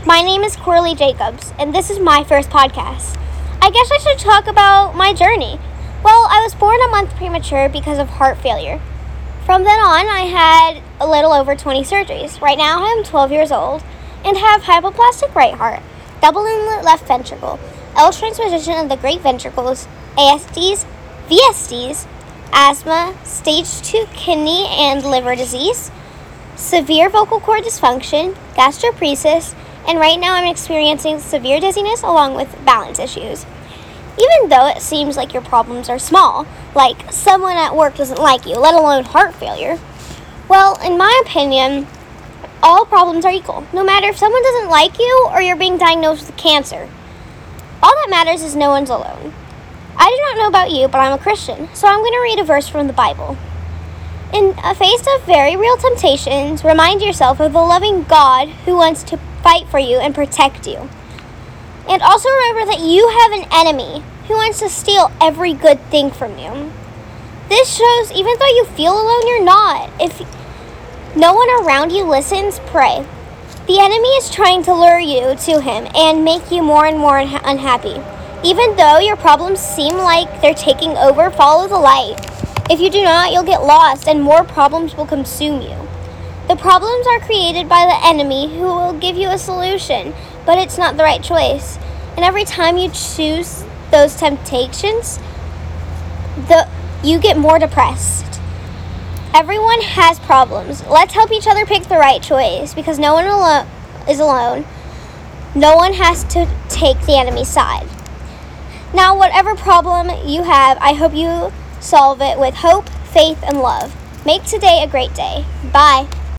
My name is Corley Jacobs, and this is my first podcast. I guess I should talk about my journey. Well, I was born a month premature because of heart failure. From then on, I had a little over 20 surgeries. Right now, I am 12 years old and have hypoplastic right heart, double inlet left ventricle, L transposition of the great ventricles, ASDs, VSDs, asthma, stage 2 kidney and liver disease, severe vocal cord dysfunction, gastroparesis, and right now I'm experiencing severe dizziness along with balance issues. Even though it seems like your problems are small, like someone at work doesn't like you, let alone heart failure, well, in my opinion, all problems are equal, no matter if someone doesn't like you or you're being diagnosed with cancer. All that matters is no one's alone. I do not know about you, but I'm a Christian, so I'm going to read a verse from the Bible. In a face of very real temptations, remind yourself of the loving God who wants to fight for you and protect you. And also remember that you have an enemy who wants to steal every good thing from you. This shows even though you feel alone, you're not. If no one around you listens, pray. The enemy is trying to lure you to him and make you more and more unhappy. Even though your problems seem like they're taking over, follow the light. If you do not, you'll get lost and more problems will consume you. The problems are created by the enemy who will give you a solution, but it's not the right choice. And every time you choose those temptations, you get more depressed. Everyone has problems. Let's help each other pick the right choice because no one is alone. No one has to take the enemy's side. Now, whatever problem you have, I hope you solve it with hope, faith, and love. Make today a great day. Bye.